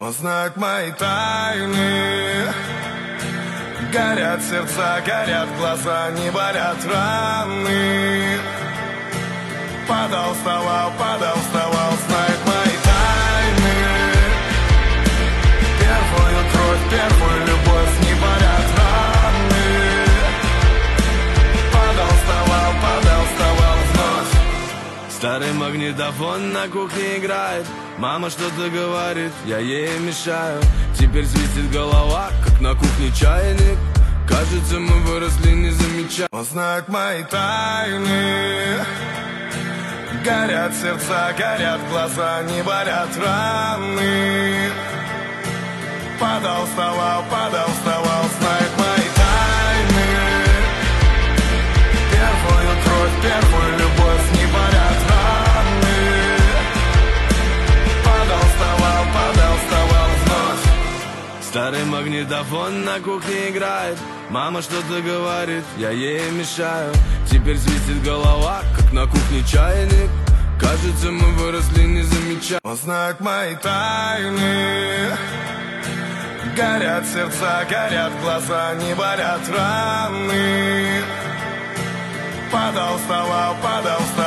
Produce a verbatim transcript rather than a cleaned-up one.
Он знает мои тайны. Горят сердца, горят глаза, не болят раны. Падал, вставал, падал, вставал, знает мои тайны. Первую кровь, первую любовь, не болят раны. Падал, вставал, падал, вставал вновь. Старый магнитофон на кухне играет. Мама что-то говорит, я ей мешаю. Теперь светит голова, как на кухне чайник. Кажется, мы выросли, не замечая. Он знает мои тайны. Горят сердца, горят глаза, не болят раны. Падал, вставал, падал, вставал, знает мои тайны. Первую кровь, первую любовь, не болят раны. Падал, вставал, падал, вставал вновь. Старый магнитофон на кухне играет. Мама что-то говорит, я ей мешаю. Теперь светит голова, как на кухне чайник. Кажется, мы выросли, не замечая. Он знает мои тайны. Горят сердца, горят глаза, не болят раны. Падал, вставал, падал, вставал.